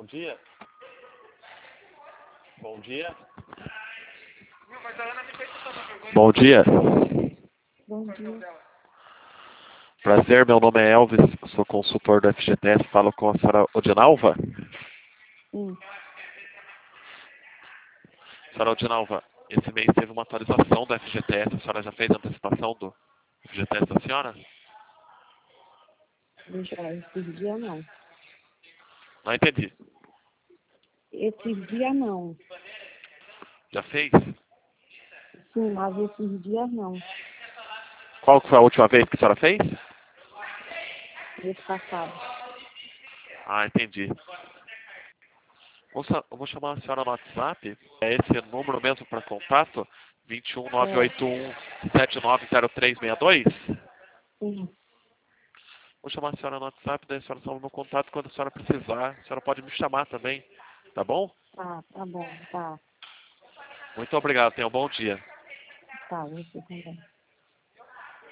dia. Bom dia. Bom dia. Bom dia. Prazer, meu nome é Elvis, sou consultor do FGTS, falo com a senhora Odinalva. Sim. Senhora Odinalva, esse mês teve uma atualização do FGTS, a senhora já fez a antecipação do FGTS da senhora? Esses dias não. Não entendi. Esses dias não. Já fez? Sim, mas esses dias não. Qual que foi a última vez que a senhora fez? Mês passado. Ah, entendi. Moça, eu vou chamar a senhora no WhatsApp. É esse número mesmo para contato? 21981790362? Sim. Vou chamar a senhora no WhatsApp, daí a senhora salva meu contato quando a senhora precisar. A senhora pode me chamar também, tá bom? Tá bom, tá. Muito obrigado, tenha um bom dia. Tá, você também.